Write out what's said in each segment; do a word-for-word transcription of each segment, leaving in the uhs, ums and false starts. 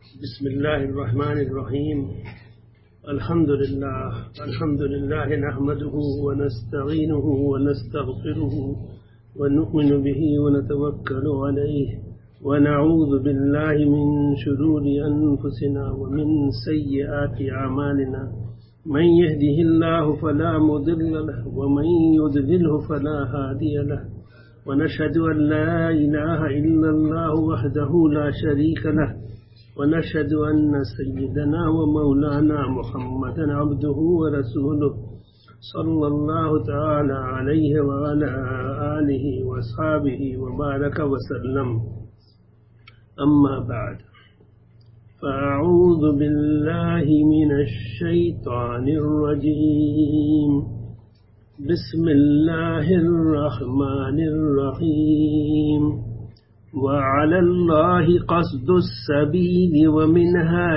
بسم الله الرحمن الرحيم. الحمد لله الحمد لله نحمده ونستعينه ونستغفره ونؤمن به ونتوكل عليه ونعوذ بالله من شرور أنفسنا ومن سيئات أعمالنا. من يهده الله فلا مضل له ومن يضلله فلا هادي له. ونشهد أن لا إله إلا الله وحده لا شريك له ونشهد أن سيدنا ومولانا محمدا عبده ورسوله صلى الله تعالى عليه وعلى آله وأصحابه وبارك وسلم. أما بعد، فأعوذ بالله من الشيطان الرجيم. بسم الله الرحمن الرحيم. وعلى الله قصد السبيل ومنها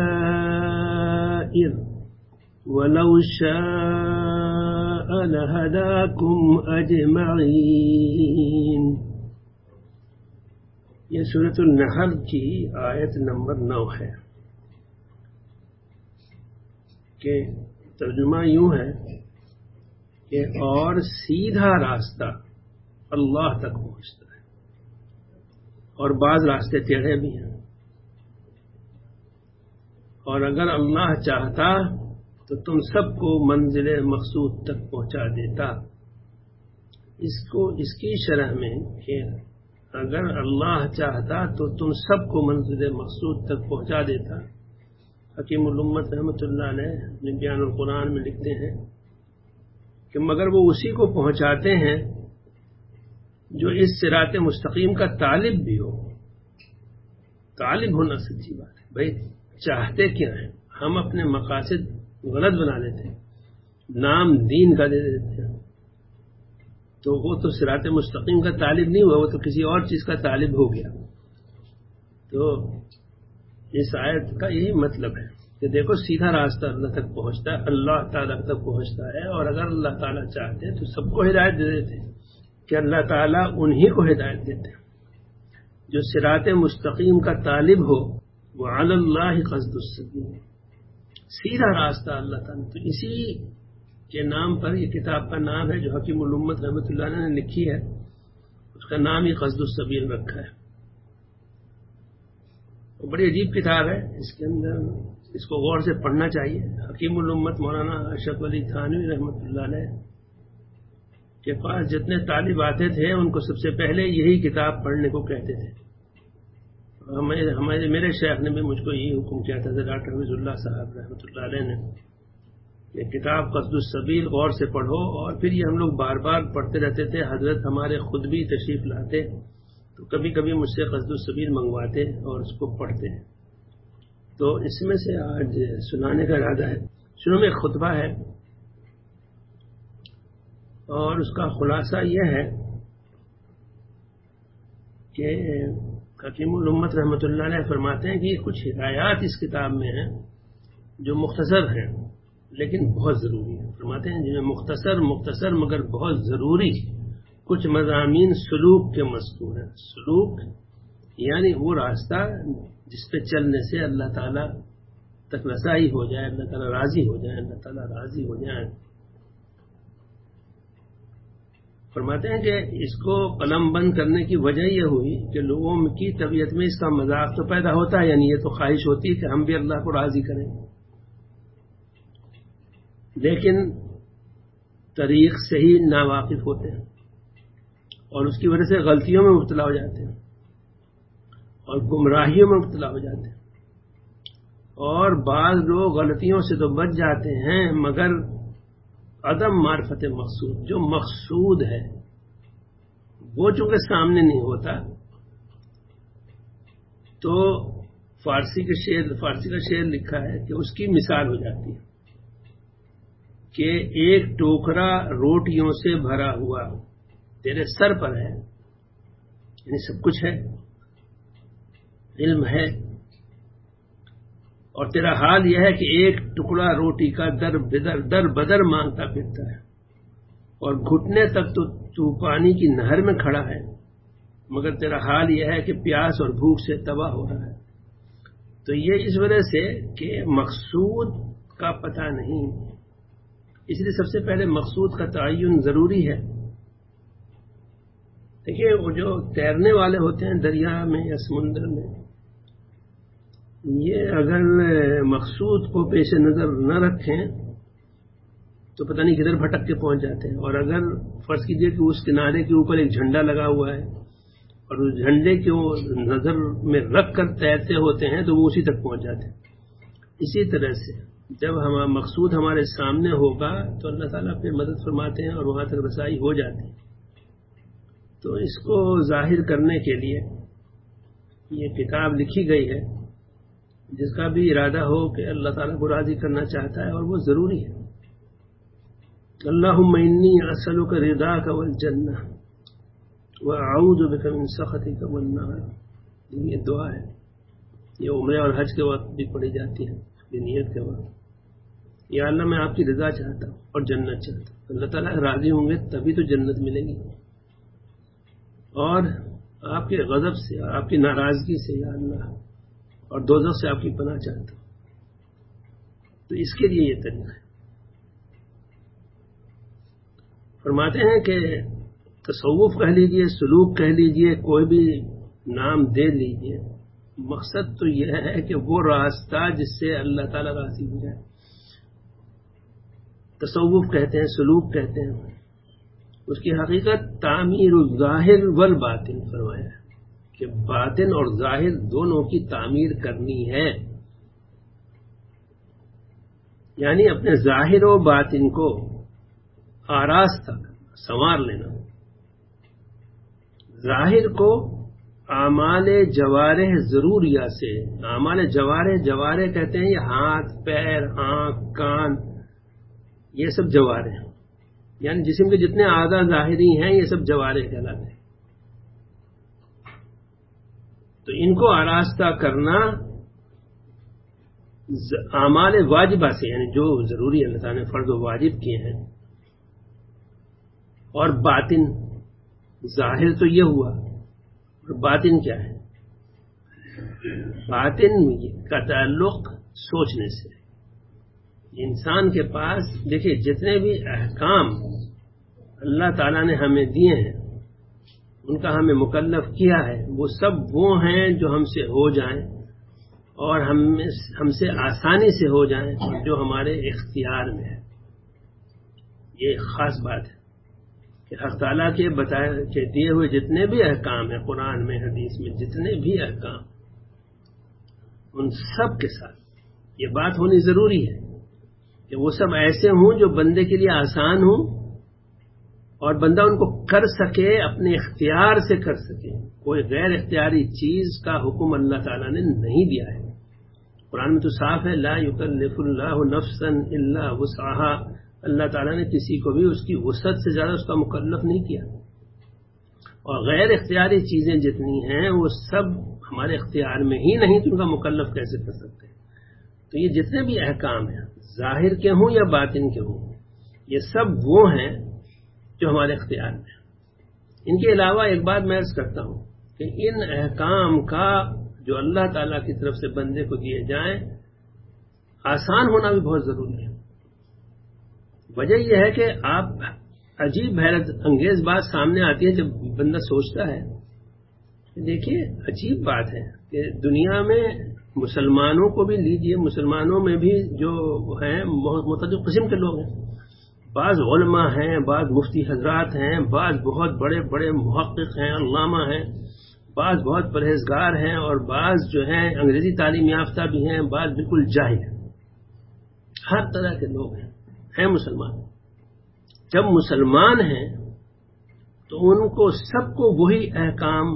جائر ولو شاء لهداكم أجمعين. یہ سورۃ النحل کی آیت نمبر نو ہے کہ ترجمہ یوں ہے کہ اور سیدھا راستہ اللہ تک پہنچتا ہے، اور بعض راستے ٹیڑھے بھی ہیں، اور اگر اللہ چاہتا تو تم سب کو منزل مقصود تک پہنچا دیتا. اس کو اس کی شرح میں کہ اگر اللہ چاہتا تو تم سب کو منزل مقصود تک پہنچا دیتا. حکیم الامت رحمۃ اللہ علیہ بیان القرآن میں لکھتے ہیں کہ مگر وہ اسی کو پہنچاتے ہیں جو اس صراط مستقیم کا طالب بھی ہو. طالب ہونا سچی بات ہے. بھائی چاہتے کیا ہیں؟ ہم اپنے مقاصد غلط بنا لیتے ہیں، نام دین کا دے دیتے ہیں، تو وہ تو صراط مستقیم کا طالب نہیں ہوا، وہ تو کسی اور چیز کا طالب ہو گیا. تو اس آیت کا یہی مطلب ہے کہ دیکھو سیدھا راستہ اللہ تک پہنچتا ہے، اللہ تعالیٰ تک پہنچتا ہے، اور اگر اللہ تعالیٰ چاہتے تو سب کو ہدایت دے دیتے کہ اللہ تعالیٰ انہی کو ہدایت دیتے جو صراط مستقیم کا طالب ہو. وعلی اللہ قصد السبیل، سیدھا راستہ اللہ تعالیٰ. تو اسی کے نام پر یہ کتاب کا نام ہے جو حکیم الامت رحمۃ اللہ علیہ نے لکھی ہے، اس کا نام ہی قصد السبیل رکھا ہے. وہ بڑی عجیب کتاب ہے، اس کے اندر اس کو غور سے پڑھنا چاہیے. حکیم الامت مولانا اشرف علی تھانوی رحمۃ اللہ علیہ کے پاس جتنے طالب آتے تھے ان کو سب سے پہلے یہی کتاب پڑھنے کو کہتے تھے. ہمارے ہمارے میرے شیخ نے بھی مجھ کو یہی حکم کیا تھا، ڈاکٹر حفیظ اللہ صاحب رحمۃ اللہ علیہ نے، کہ کتاب قصد السبیل غور سے پڑھو. اور پھر یہ ہم لوگ بار بار پڑھتے رہتے تھے. حضرت ہمارے خود بھی تشریف لاتے تو کبھی کبھی مجھ سے قصد السبیل منگواتے اور اس کو پڑھتے. تو اس میں سے آج سنانے کا ارادہ ہے. شروع میں ایک خطبہ ہے اور اس کا خلاصہ یہ ہے کہ حکیم الامت رحمۃ اللہ علیہ فرماتے ہیں کہ کچھ ہدایات اس کتاب میں ہیں جو مختصر ہیں لیکن بہت ضروری ہیں. فرماتے ہیں جن میں مختصر مختصر مگر بہت ضروری کچھ مضامین سلوک کے مذکور ہیں. سلوک یعنی وہ راستہ جس پہ چلنے سے اللہ تعالیٰ تک رسائی ہو جائے، اللہ تعالیٰ راضی ہو جائے، اللہ تعالیٰ راضی ہو جائے. فرماتے ہیں کہ اس کو قلم بند کرنے کی وجہ یہ ہوئی کہ لوگوں کی طبیعت میں اس کا مذاق تو پیدا ہوتا ہے، یعنی یہ تو خواہش ہوتی ہے کہ ہم بھی اللہ کو راضی کریں، لیکن طریق سے ہی ناواقف ہوتے ہیں اور اس کی وجہ سے غلطیوں میں مبتلا ہو جاتے ہیں اور گمراہیوں میں مبتلا ہو جاتے ہیں. اور بعض لوگ غلطیوں سے تو بچ جاتے ہیں مگر عدم معرفت مقصود، جو مقصود ہے وہ چونکہ سامنے نہیں ہوتا، تو فارسی کے شعر فارسی کا شعر لکھا ہے کہ اس کی مثال ہو جاتی ہے کہ ایک ٹوکرا روٹیوں سے بھرا ہوا تیرے سر پر ہے، یعنی سب کچھ ہے، علم ہے، اور تیرا حال یہ ہے کہ ایک ٹکڑا روٹی کا در بدر در بدر مانگتا پھرتا ہے، اور گھٹنے تک تو تو پانی کی نہر میں کھڑا ہے، مگر تیرا حال یہ ہے کہ پیاس اور بھوک سے تباہ ہو رہا ہے. تو یہ اس وجہ سے کہ مقصود کا پتہ نہیں، اس لیے سب سے پہلے مقصود کا تعین ضروری ہے۔ دیکھیے وہ جو تیرنے والے ہوتے ہیں دریا میں یا سمندر میں، یہ اگر مقصود کو پیش نظر نہ رکھیں تو پتہ نہیں کدھر بھٹک کے پہنچ جاتے ہیں۔ اور اگر فرض کیجئے کہ اس کنارے کے اوپر ایک جھنڈا لگا ہوا ہے اور اس جھنڈے کو نظر میں رکھ کر تیرتے ہوتے ہیں تو وہ اسی تک پہنچ جاتے ہیں۔ اسی طرح سے جب ہمارا مقصود ہمارے سامنے ہوگا تو اللہ تعالیٰ اپنی مدد فرماتے ہیں اور وہاں تک رسائی ہو جاتی ہے۔ تو اس کو ظاہر کرنے کے لیے یہ کتاب لکھی گئی ہے، جس کا بھی ارادہ ہو کہ اللہ تعالیٰ کو راضی کرنا چاہتا ہے، اور وہ ضروری ہے۔ اللہم انی اسألک رضاک والجنہ واعوذ بک من سخطک والنار، یہ دعا ہے، یہ عمرے اور حج کے وقت بھی پڑھی جاتی ہے، یہ نیت کے وقت۔ یا اللہ میں آپ کی رضا چاہتا ہوں اور جنت چاہتا ہوں، اللہ تعالیٰ راضی ہوں گے تبھی تو جنت ملے گی، اور آپ کے غضب سے اور آپ کی ناراضگی سے یا اللہ اور دوزخ سے آپ کی پناہ چاہتا ہوں۔ تو اس کے لیے یہ طریقہ ہے۔ فرماتے ہیں کہ تصوف کہہ لیجئے، سلوک کہہ لیجئے، کوئی بھی نام دے لیجئے، مقصد تو یہ ہے کہ وہ راستہ جس سے اللہ تعالیٰ راضی ہو جائے۔ تصوف کہتے ہیں، سلوک کہتے ہیں، اس کی حقیقت تعمیر الظاہر والباطن فرمایا ہے کہ باطن اور ظاہر دونوں کی تعمیر کرنی ہے، یعنی اپنے ظاہر و باطن کو آراستہ کرنا، سنوار لینا۔ ظاہر کو اعمال جوارح ضروریہ سے، اعمال جوارح جوارح کہتے ہیں یہ ہاتھ، پیر، آنکھ، کان، یہ سب جوارح ہیں، یعنی جسم کے جتنے اعضاء ظاہری ہیں یہ سب جوارح کہلاتے ہیں۔ تو ان کو آراستہ کرنا اعمال واجبہ سے، یعنی جو ضروری اللہ تعالیٰ نے فرض و واجب کیے ہیں۔ اور باطن، ظاہر تو یہ ہوا، اور باطن کیا ہے؟ باطن کا تعلق سوچنے سے۔ انسان کے پاس دیکھیں جتنے بھی احکام اللہ تعالیٰ نے ہمیں دیے ہیں، ان کا ہمیں مکلف کیا ہے، وہ سب وہ ہیں جو ہم سے ہو جائیں اور ہم ہم سے آسانی سے ہو جائیں، جو ہمارے اختیار میں ہے۔ یہ ایک خاص بات ہے کہ حق تعالیٰ کے بتائے کے دیے ہوئے جتنے بھی احکام ہیں، قرآن میں، حدیث میں جتنے بھی احکام، ان سب کے ساتھ یہ بات ہونی ضروری ہے کہ وہ سب ایسے ہوں جو بندے کے لیے آسان ہوں اور بندہ ان کو کر سکے، اپنے اختیار سے کر سکے۔ کوئی غیر اختیاری چیز کا حکم اللہ تعالیٰ نے نہیں دیا ہے۔ قرآن میں تو صاف ہے، لا یکلف اللہ نفسا الا وسعها، اللہ تعالیٰ نے کسی کو بھی اس کی وسعت سے زیادہ اس کا مکلف نہیں کیا۔ اور غیر اختیاری چیزیں جتنی ہیں وہ سب ہمارے اختیار میں ہی نہیں، تو ان کا مکلف کیسے کر سکتے ہیں؟ تو یہ جتنے بھی احکام ہیں، ظاہر کے ہوں یا باطن کے ہوں، یہ سب وہ ہیں جو ہمارے اختیار میں ہیں۔ ان کے علاوہ ایک بات میں عرض کرتا ہوں کہ ان احکام کا جو اللہ تعالیٰ کی طرف سے بندے کو دیے جائیں، آسان ہونا بھی بہت ضروری ہے۔ وجہ یہ ہے کہ آپ عجیب حیرت انگیز بات سامنے آتی ہے جب بندہ سوچتا ہے کہ دیکھیے عجیب بات ہے کہ دنیا میں مسلمانوں کو بھی لیجئے، مسلمانوں میں بھی جو ہیں مختلف قسم کے لوگ ہیں، بعض علماء ہیں، بعض مفتی حضرات ہیں، بعض بہت بڑے بڑے محقق ہیں، علامہ ہیں، بعض بہت پرہیزگار ہیں، اور بعض جو ہیں انگریزی تعلیم یافتہ بھی ہیں، بعض بالکل جاہل ہیں۔ ہر طرح کے لوگ ہیں ہیں مسلمان۔ جب مسلمان ہیں تو ان کو سب کو وہی احکام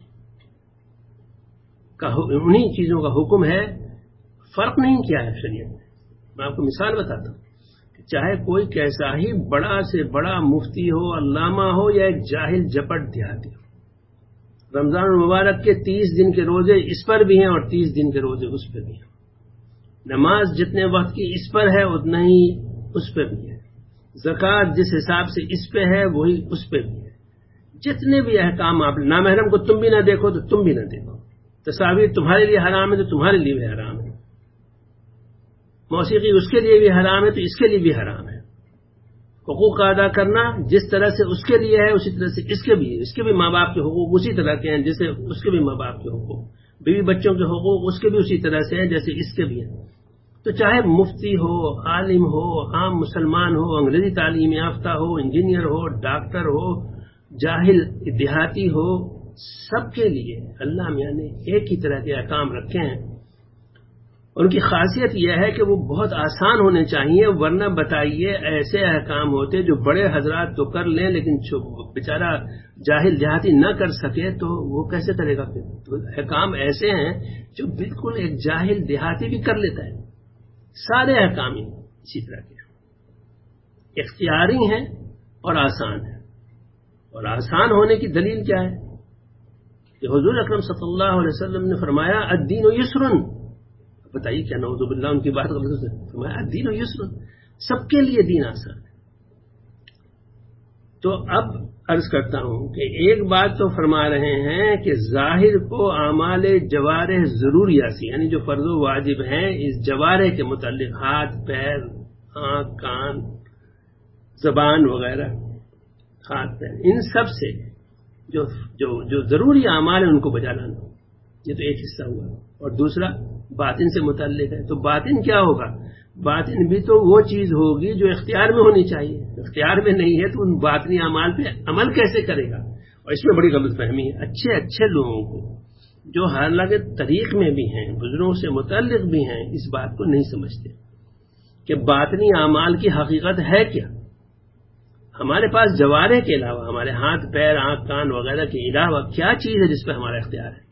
کا، انہی چیزوں کا حکم ہے، فرق نہیں کیا ہے شریعت میں۔ میں آپ کو مثال بتاتا ہوں کہ چاہے کوئی کیسا ہی بڑا سے بڑا مفتی ہو، علامہ ہو، یا ایک جاہل جپٹ دیہاتی ہو، رمضان المبارک کے تیس دن کے روزے اس پر بھی ہیں اور تیس دن کے روزے اس پر بھی ہیں، نماز جتنے وقت کی اس پر ہے اتنا ہی اس پہ بھی ہے، زکوٰۃ جس حساب سے اس پہ ہے وہی اس پہ بھی ہے۔ جتنے بھی احکام، آپ نامحرم کو تم بھی نہ دیکھو تو تم بھی نہ دیکھو، تصاویر تمہارے لیے حرام ہے تو تمہارے لیے بھی حرام ہے، موسیقی اس کے لیے بھی حرام ہے تو اس کے لیے بھی حرام ہے۔ حقوق کا ادا کرنا جس طرح سے اس کے لیے ہے اسی طرح سے اس کے بھی اس کے بھی ماں باپ کے حقوق اسی طرح کے ہیں جیسے اس کے بھی ماں باپ کے حقوق، بیوی بچوں کے حقوق اس کے بھی اسی طرح سے ہیں جیسے اس کے بھی ہیں۔ تو چاہے مفتی ہو، عالم ہو، عام مسلمان ہو، انگریزی تعلیم یافتہ ہو، انجینئر ہو، ڈاکٹر ہو، جاہل دیہاتی ہو، سب کے لیے اللہ میاں نے ایک ہی طرح کے احکام رکھے ہیں۔ ان کی خاصیت یہ ہے کہ وہ بہت آسان ہونے چاہیے، ورنہ بتائیے ایسے احکام ہوتے جو بڑے حضرات تو کر لیں لیکن بیچارہ جاہل دیہاتی نہ کر سکے تو وہ کیسے کرے گا؟ پھر تو احکام ایسے ہیں جو بالکل ایک جاہل دیہاتی بھی کر لیتا ہے۔ سارے احکام اسی طرح کے اختیاری ہیں اور آسان ہیں، اور آسان ہونے کی دلیل کیا ہے کہ حضور اکرم صلی اللہ علیہ وسلم نے فرمایا الدین یسر، بتائیے کیا نعوذ باللہ ان کی بات غلط ہے، فرمایا الدین یسر، سب کے لیے دین آسان ہے۔ تو اب عرض کرتا ہوں کہ ایک بات تو فرما رہے ہیں کہ ظاہر کو اعمال جوارح ضروریہ سی، یعنی جو فرض و واجب ہیں اس جوارح کے متعلق، ہاتھ، پیر، آنکھ، کان، زبان وغیرہ، ہاتھ پیر، ان سب سے جو جو جو ضروری اعمال ہیں ان کو بجا لانا، یہ تو ایک حصہ ہوا۔ اور دوسرا باطن سے متعلق ہے، تو باطن کیا ہوگا؟ باطن بھی تو وہ چیز ہوگی جو اختیار میں ہونی چاہیے، اختیار میں نہیں ہے تو ان باطنی اعمال پہ عمل کیسے کرے گا؟ اور اس میں بڑی غلط فہمی ہے۔ اچھے اچھے لوگوں کو جو حالانکہ طریق میں بھی ہیں، بزرگوں سے متعلق بھی ہیں، اس بات کو نہیں سمجھتے کہ باطنی اعمال کی حقیقت ہے کیا۔ ہمارے پاس جوارح کے علاوہ، ہمارے ہاتھ، پیر، آنکھ، کان وغیرہ کے علاوہ کیا چیز ہے جس پہ ہمارا اختیار ہے؟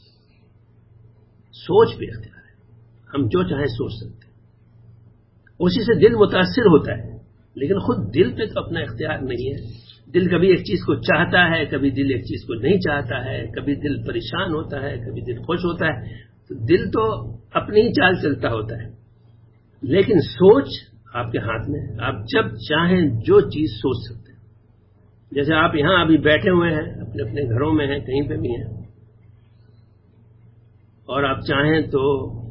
سوچ پہ اختیار ہے، ہم جو چاہیں سوچ سکتے ہیں، اسی سے دل متاثر ہوتا ہے، لیکن خود دل پہ تو اپنا اختیار نہیں ہے۔ دل کبھی ایک چیز کو چاہتا ہے، کبھی دل ایک چیز کو نہیں چاہتا ہے، کبھی دل پریشان ہوتا ہے، کبھی دل خوش ہوتا ہے، تو دل تو اپنی ہی چال چلتا ہوتا ہے، لیکن سوچ آپ کے ہاتھ میں ہے، آپ جب چاہیں جو چیز سوچ سکتے ہیں۔ جیسے آپ یہاں ابھی بیٹھے ہوئے ہیں، اپنے اپنے گھروں میں ہیں، کہیں پہ بھی ہیں، اور آپ چاہیں تو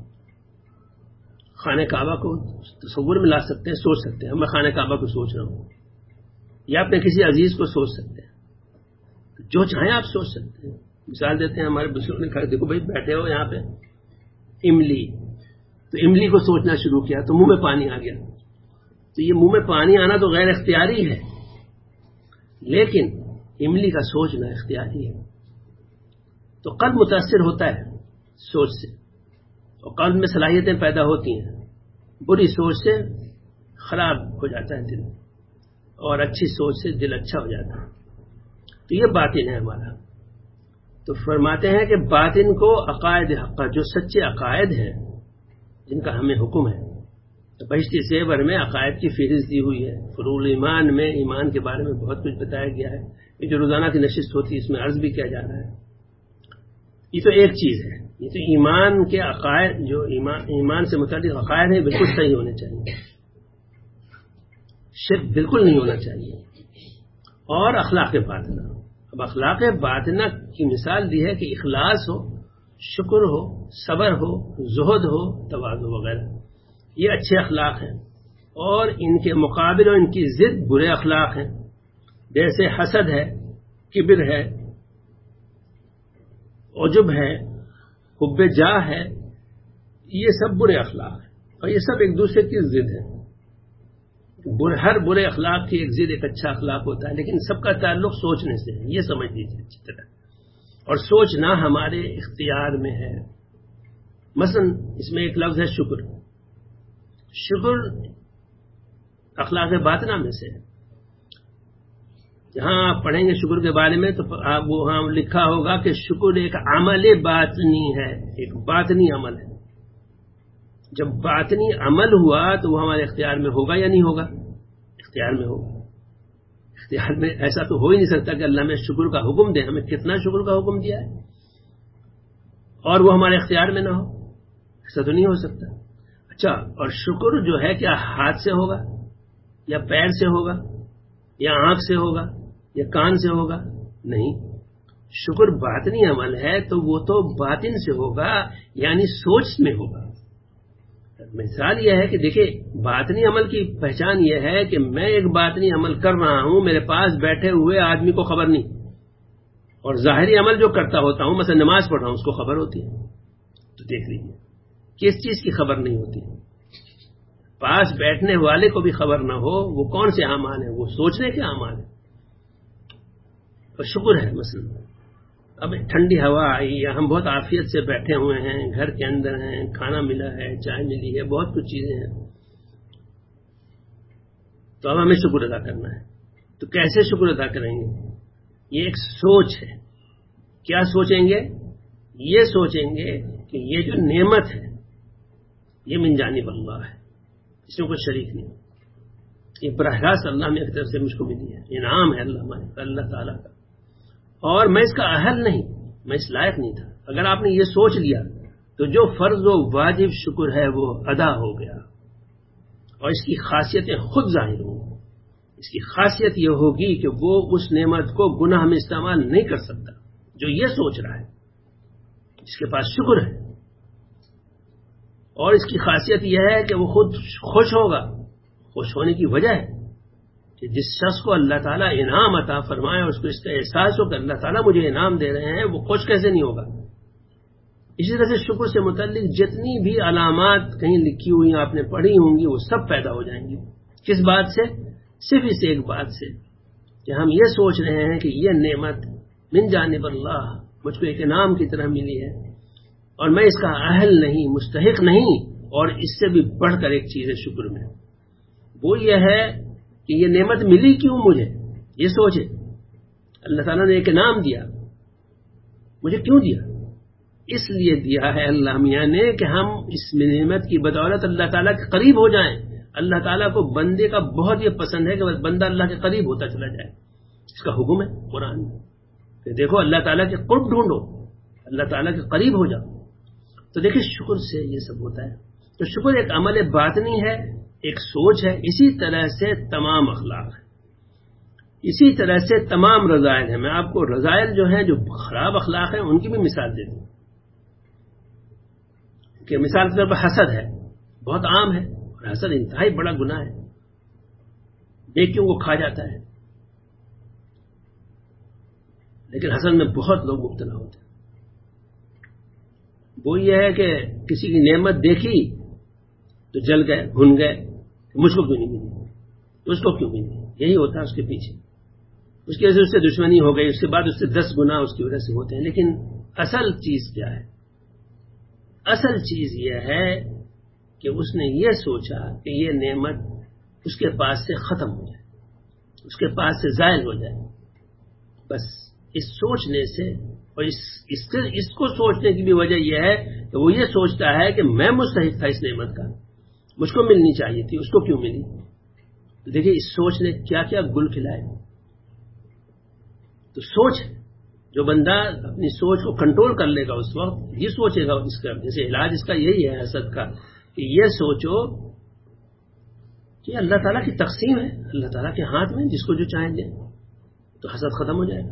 خانہ کعبہ کو تصور میں لا سکتے ہیں، سوچ سکتے ہیں میں خانہ کعبہ کو سوچ رہا ہوں، یا اپنے کسی عزیز کو سوچ سکتے ہیں، جو چاہیں آپ سوچ سکتے ہیں۔ مثال دیتے ہیں، ہمارے بزرگوں نے کہا دیکھو بھائی بیٹھے ہو یہاں پہ املی، تو املی کو سوچنا شروع کیا تو منہ میں پانی آ گیا، تو یہ منہ میں پانی آنا تو غیر اختیاری ہے، لیکن املی کا سوچنا اختیاری ہے۔ تو قلب متاثر ہوتا ہے سوچ سے، اور قلب میں صلاحیتیں پیدا ہوتی ہیں، بری سوچ سے خراب ہو جاتا ہے دل، اور اچھی سوچ سے دل اچھا ہو جاتا ہے۔ تو یہ باطن ہے ہمارا۔ تو فرماتے ہیں کہ باطن کو عقائد حقہ، جو سچے عقائد ہیں جن کا ہمیں حکم ہے، تو بہشتی زیور میں عقائد کی فہرست دی ہوئی ہے، فروع ایمان میں ایمان کے بارے میں بہت کچھ بتایا گیا ہے، یہ جو روزانہ کی نشست ہوتی ہے اس میں عرض بھی کیا جا رہا ہے۔ یہ تو ایک چیز ہے، یہ تو ایمان کے عقائد، جو ایمان ایمان سے متعلق عقائد ہیں بالکل صحیح ہونے چاہیے، شرک بالکل نہیں ہونا چاہیے۔ اور اخلاق باطنہ، اب اخلاق باطنہ کی مثال دی ہے کہ اخلاص ہو، شکر ہو، صبر ہو، زہد ہو، تواضع وغیرہ، یہ اچھے اخلاق ہیں، اور ان کے مقابل اور ان کی ضد برے اخلاق ہیں، جیسے حسد ہے، کبر ہے، عجب ہے، حب جاہ ہے، یہ سب برے اخلاق ہیں، اور یہ سب ایک دوسرے کی ضد ہیں۔ ہر برے اخلاق کی ایک ضد ایک اچھا اخلاق ہوتا ہے، لیکن سب کا تعلق سوچنے سے ہے، یہ سمجھ لیجیے اچھی طرح۔ اور سوچنا ہمارے اختیار میں ہے۔ مثلا اس میں ایک لفظ ہے شکر، شکر اخلاق باطنہ میں سے ہے۔ جہاں آپ پڑھیں گے شکر کے بارے میں تو آپ وہاں لکھا ہوگا کہ شکر ایک عمل باطنی ہے، ایک باطنی عمل ہے۔ جب باطنی عمل ہوا تو وہ ہمارے اختیار میں ہوگا یا نہیں ہوگا؟ اختیار میں ہوگا۔ اختیار میں ایسا تو ہو ہی نہیں سکتا کہ اللہ میں شکر کا حکم دے، ہمیں کتنا شکر کا حکم دیا ہے اور وہ ہمارے اختیار میں نہ ہو، ایسا تو نہیں ہو سکتا۔ اچھا، اور شکر جو ہے کیا ہاتھ سے ہوگا یا پیر سے ہوگا یا آنکھ سے ہوگا یا کان سے ہوگا؟ نہیں، شکر باطنی عمل ہے تو وہ تو باطن سے ہوگا، یعنی سوچ میں ہوگا. مثال یہ ہے کہ دیکھیں، باطنی عمل کی پہچان یہ ہے کہ میں ایک باطنی عمل کر رہا ہوں، میرے پاس بیٹھے ہوئے آدمی کو خبر نہیں، اور ظاہری عمل جو کرتا ہوتا ہوں، مثلا نماز پڑھ رہا ہوں، اس کو خبر ہوتی ہے. تو دیکھ لیجیے کس چیز کی خبر نہیں ہوتی. پاس بیٹھنے والے کو بھی خبر نہ ہو، وہ کون سے اعمال ہیں؟ وہ سوچنے کے اعمال ہیں. اور شکر ہے مثلا اب ٹھنڈی ہوا آئی، یا ہم بہت عافیت سے بیٹھے ہوئے ہیں، گھر کے اندر ہیں، کھانا ملا ہے، چائے ملی ہے، بہت کچھ چیزیں ہیں، تو اب ہمیں شکر ادا کرنا ہے. تو کیسے شکر ادا کریں گے؟ یہ ایک سوچ ہے. کیا سوچیں گے؟ یہ سوچیں گے کہ یہ جو نعمت ہے یہ من جانب اللہ ہے، اس میں کوئی شریک نہیں. یہ براہ راست اللہ نے ایک طرف سے مجھ کو ملی ہے، انعام ہے اللہ اللہ تعالیٰ کا، اور میں اس کا اہل نہیں، میں اس لائق نہیں تھا. اگر آپ نے یہ سوچ لیا تو جو فرض و واجب شکر ہے وہ ادا ہو گیا، اور اس کی خاصیتیں خود ظاہر ہوں. اس کی خاصیت یہ ہوگی کہ وہ اس نعمت کو گناہ میں استعمال نہیں کر سکتا جو یہ سوچ رہا ہے، اس کے پاس شکر ہے. اور اس کی خاصیت یہ ہے کہ وہ خود خوش ہوگا. خوش ہونے کی وجہ ہے کہ جس شخص کو اللہ تعالیٰ انعام عطا فرمائے اور اس کو اس کا احساس ہو کہ اللہ تعالیٰ مجھے انعام دے رہے ہیں، وہ خوش کیسے نہیں ہوگا؟ اسی طرح سے شکر سے متعلق جتنی بھی علامات کہیں لکھی ہوئی آپ نے پڑھی ہوں گی، وہ سب پیدا ہو جائیں گی. کس بات سے؟ صرف اس ایک بات سے کہ ہم یہ سوچ رہے ہیں کہ یہ نعمت من جانب اللہ مجھ کو ایک انعام کی طرح ملی ہے، اور میں اس کا اہل نہیں، مستحق نہیں. اور اس سے بھی بڑھ کر ایک چیز ہے شکر میں، وہ یہ ہے کہ یہ نعمت ملی کیوں مجھے. یہ سوچے اللہ تعالیٰ نے ایک انعام دیا، مجھے کیوں دیا؟ اس لیے دیا ہے اللہ میاں نے کہ ہم اس نعمت کی بدولت اللہ تعالیٰ کے قریب ہو جائیں. اللہ تعالیٰ کو بندے کا بہت یہ پسند ہے کہ بندہ اللہ کے قریب ہوتا چلا جائے. اس کا حکم ہے قرآن میں کہ دیکھو اللہ تعالیٰ کے قرب ڈھونڈو، اللہ تعالیٰ کے قریب ہو جاؤ. تو دیکھیں شکر سے یہ سب ہوتا ہے. تو شکر ایک عمل باطنی ہے، ایک سوچ ہے. اسی طرح سے تمام اخلاق ہیں، اسی طرح سے تمام رذائل ہیں. میں آپ کو رذائل جو ہیں، جو خراب اخلاق ہیں، ان کی بھی مثال دے دوں کہ مثال کے طور پر حسد ہے، بہت عام ہے، اور حسد انتہائی بڑا گناہ ہے. نیکیوں کو کھا جاتا ہے، لیکن حسد میں بہت لوگ مبتلا ہوتے ہیں. وہ یہ ہے کہ کسی کی نعمت دیکھی تو جل گئے، بھن گئے، مجھ کو کیوں نہیں ملی، تو اس کو کیوں ملی. یہی ہوتا ہے اس کے پیچھے. اس کی وجہ سے اس سے دشمنی ہو گئی، اس کے بعد اس سے دس گنا اس کی وجہ سے ہوتے ہیں. لیکن اصل چیز کیا ہے؟ اصل چیز یہ ہے کہ اس نے یہ سوچا کہ یہ نعمت اس کے پاس سے ختم ہو جائے، اس کے پاس سے زائل ہو جائے. بس اس سوچنے سے، اور اس اس, اس کو سوچنے کی بھی وجہ یہ ہے کہ وہ یہ سوچتا ہے کہ میں مستحق تھا اس نعمت کا، مجھ کو ملنی چاہیے تھی، اس کو کیوں ملی. دیکھیے اس سوچ نے کیا کیا گل کھلائے. تو سوچ، جو بندہ اپنی سوچ کو کنٹرول کر لے گا اس وقت یہ سوچے گا اس کا. جیسے علاج اس کا یہی ہے حسد کا، کہ یہ سوچو کہ اللہ تعالیٰ کی تقسیم ہے، اللہ تعالیٰ کے ہاتھ میں جس کو جو چاہیں دیں، تو حسد ختم ہو جائے گا.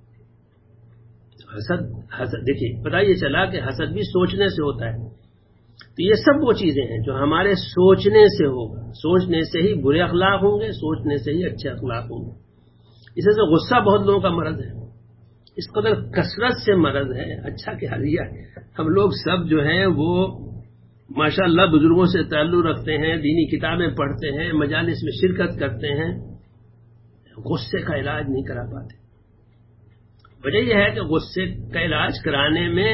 حسد حسد دیکھیے پتہ یہ چلا کہ حسد بھی سوچنے سے ہوتا ہے. تو یہ سب وہ چیزیں ہیں جو ہمارے سوچنے سے ہوگا. سوچنے سے ہی برے اخلاق ہوں گے، سوچنے سے ہی اچھے اخلاق ہوں گے. اس وجہ سے غصہ بہت لوگوں کا مرض ہے، اس قدر کثرت سے مرض ہے. اچھا کہ حالیہ ہم لوگ سب جو ہیں وہ ماشاء اللہ بزرگوں سے تعلق رکھتے ہیں، دینی کتابیں پڑھتے ہیں، مجالس میں شرکت کرتے ہیں، غصے کا علاج نہیں کرا پاتے. وجہ یہ ہے کہ غصے کا علاج کرانے میں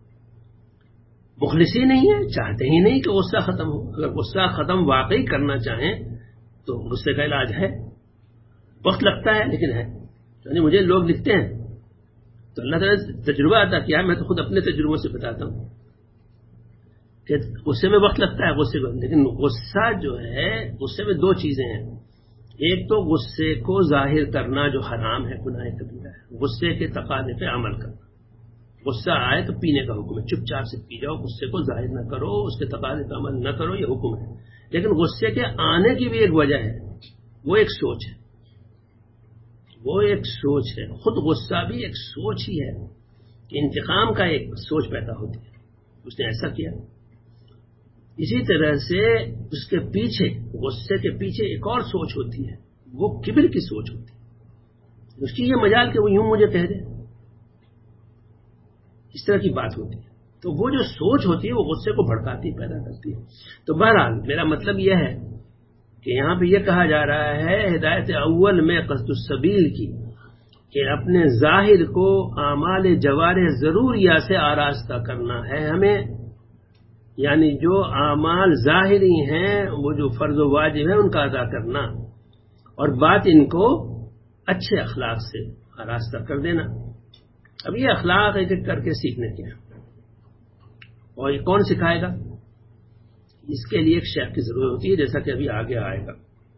مخلصی نہیں ہے، چاہتے ہی نہیں کہ غصہ ختم ہو. اگر غصہ ختم واقعی کرنا چاہیں تو غصے کا علاج ہے. وقت لگتا ہے لیکن ہے. یعنی مجھے لوگ لکھتے ہیں تو اللہ تعالیٰ نے تجربہ عطا کیا ہے، میں تو خود اپنے تجربوں سے بتاتا ہوں کہ غصے میں وقت لگتا ہے غصے کو. لیکن غصہ جو ہے، غصے میں دو چیزیں ہیں. ایک تو غصے کو ظاہر کرنا جو حرام ہے، گناہ کبیرہ ہے. غصے کے تقاضے پہ عمل کرنا. غصہ آئے تو پینے کا حکم ہے، چپ چاپ سے پی جاؤ، غصے کو ظاہر نہ کرو، اس کے تقاضے پہ عمل نہ کرو، یہ حکم ہے. لیکن غصے کے آنے کی بھی ایک وجہ ہے، وہ ایک سوچ ہے. وہ ایک سوچ ہے. خود غصہ بھی ایک سوچ ہی ہے کہ انتقام کا ایک سوچ پیدا ہوتی ہے. اس نے ایسا کیا. اسی طرح سے اس کے پیچھے غصے کے پیچھے ایک اور سوچ ہوتی ہے, وہ کبر کی سوچ ہوتی ہے. اس کی یہ مجال کہ وہ یوں مجھے کہہ دے, اس طرح کی بات ہوتی ہے. تو وہ جو سوچ ہوتی ہے وہ غصے کو بھڑکاتی پیدا کرتی ہے. تو بہرحال میرا مطلب یہ ہے کہ یہاں پہ یہ کہا جا رہا ہے ہدایت اول میں قصد السبیل کی کہ اپنے ظاہر کو اعمال جوارح ضروریہ سے آراستہ کرنا ہے ہمیں, یعنی جو اعمال ظاہری ہیں وہ جو فرض و واجب ہیں ان کا ادا کرنا, اور باطن کو اچھے اخلاق سے آراستہ کر دینا. اب یہ اخلاق ایک ایک کر کے سیکھنے کے ہیں, اور یہ کون سکھائے گا؟ اس کے لیے ایک شیخ کی ضرورت ہوتی ہے, جیسا کہ ابھی آگے آئے گا.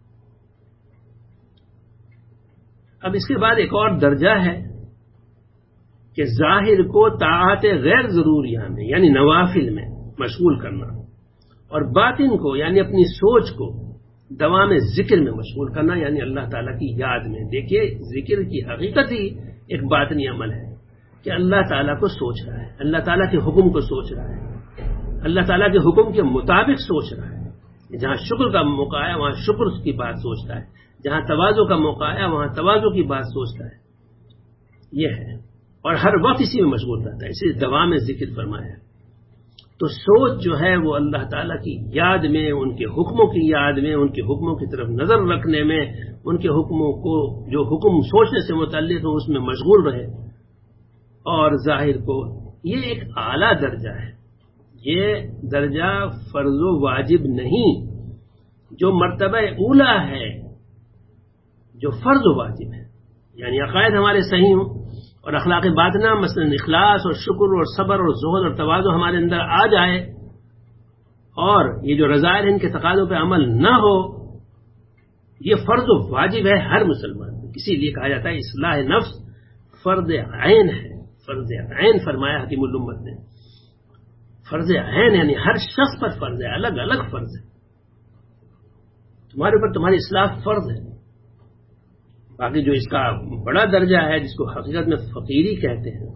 اب اس کے بعد ایک اور درجہ ہے کہ ظاہر کو طاعات غیر ضروریہ میں یعنی نوافل میں مشغول کرنا, اور باطن کو یعنی اپنی سوچ کو دوام ذکر میں مشغول کرنا, یعنی اللہ تعالیٰ کی یاد میں. دیکھیے ذکر کی حقیقت ہی ایک باطنی عمل ہے کہ اللہ تعالیٰ کو سوچ رہا ہے, اللہ تعالیٰ کے حکم کو سوچ رہا ہے, اللہ تعالیٰ کے حکم کے مطابق سوچ رہا ہے. جہاں شکر کا موقع ہے وہاں شکر کی بات سوچتا ہے, جہاں تواضع کا موقع ہے وہاں تواضع کی بات سوچتا ہے. یہ ہے, اور ہر وقت اسی میں مشغول رہتا ہے, اسی دوام ذکر فرمایا ہے. تو سوچ جو ہے وہ اللہ تعالیٰ کی یاد میں, ان کے حکموں کی یاد میں, ان کے حکموں کی طرف نظر رکھنے میں, ان کے حکموں کو جو حکم سوچنے سے متعلق ہو اس میں مشغول رہے. اور ظاہر کو یہ ایک اعلیٰ درجہ ہے, یہ درجہ فرض و واجب نہیں. جو مرتبہ اولا ہے جو فرض و واجب ہے, یعنی عقائد ہمارے صحیح ہوں اور اخلاق باطنہ مثلا اخلاص اور شکر اور صبر اور زہد اور تواضع ہمارے اندر آ جائے, اور یہ جو رذائل ان کے تقاضوں پہ عمل نہ ہو, یہ فرض و واجب ہے ہر مسلمان کو. اسی لیے کہا جاتا ہے اصلاح نفس فرض عین ہے. فرض عین فرمایا حکیم الامت نے. فرض عین یعنی ہر شخص پر فرض ہے, الگ الگ فرض ہے. تمہارے اوپر تمہاری اصلاح فرض ہے. باقی جو اس کا بڑا درجہ ہے جس کو حقیقت میں فقیری کہتے ہیں,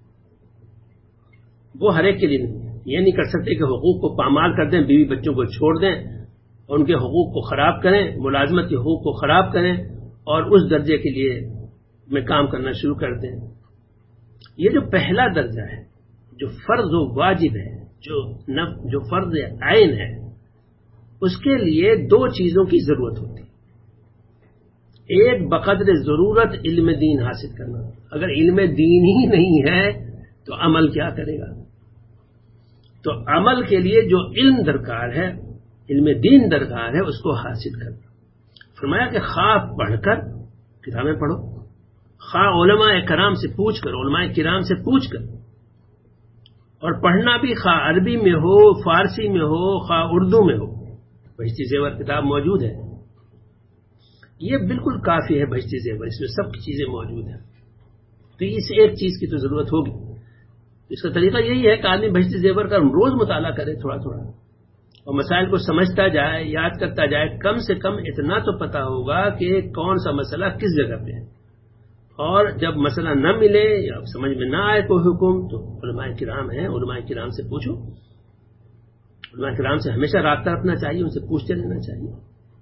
وہ ہر ایک کے لیے نہیں ہے. یہ نہیں کر سکتے کہ حقوق کو پامال کر دیں, بیوی بچوں کو چھوڑ دیں, ان کے حقوق کو خراب کریں, ملازمت کے حقوق کو خراب کریں, اور اس درجے کے لیے میں کام کرنا شروع کر دیں. یہ جو پہلا درجہ ہے جو فرض و واجب ہے, جو جو فرض عین ہے, اس کے لیے دو چیزوں کی ضرورت ہوتی ہے. ایک بقدر ضرورت علم دین حاصل کرنا. اگر علم دین ہی نہیں ہے تو عمل کیا کرے گا؟ تو عمل کے لیے جو علم درکار ہے, علم دین درکار ہے, اس کو حاصل کرنا. فرمایا کہ خواہ پڑھ کر کتابیں پڑھو, خواہ علماء کرام سے پوچھ کر, علماء کرام سے پوچھ کر, اور پڑھنا بھی خواہ عربی میں ہو, فارسی میں ہو, خواہ اردو میں ہو. بہشتی زیور کتاب موجود ہے, یہ بالکل کافی ہے. بہشتی زیور اس میں سب کی چیزیں موجود ہیں. تو اس ایک چیز کی تو ضرورت ہوگی. اس کا طریقہ یہی ہے کہ آدمی بہشتی زیور کا روز مطالعہ کرے تھوڑا تھوڑا, اور مسائل کو سمجھتا جائے, یاد کرتا جائے. کم سے کم اتنا تو پتا ہوگا کہ کون سا مسئلہ کس جگہ پہ ہے, اور جب مسئلہ نہ ملے یا سمجھ میں نہ آئے کوئی حکم تو علماء کرام ہیں, علماء کرام سے پوچھو. علماء کرام سے ہمیشہ رابطہ رکھنا چاہیے, ان سے پوچھتے رہنا چاہیے.